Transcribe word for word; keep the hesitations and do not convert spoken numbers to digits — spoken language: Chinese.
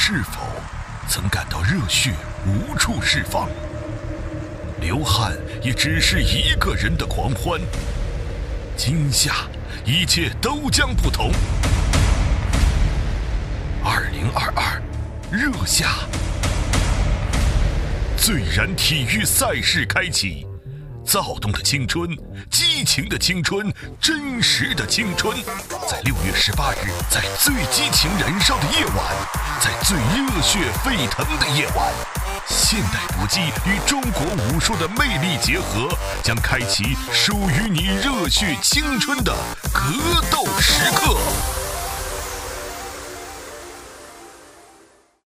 是否曾感到热血无处释放？流汗也只是一个人的狂欢。今夏，一切都将不同。二零二二，热夏，最燃体育赛事开启。躁动的青春，激情的青春，真实的青春，在六月十八日，在最激情燃烧的夜晚，在最热血沸腾的夜晚，现代搏击与中国武术的魅力结合，将开启属于你热血青春的格斗时刻。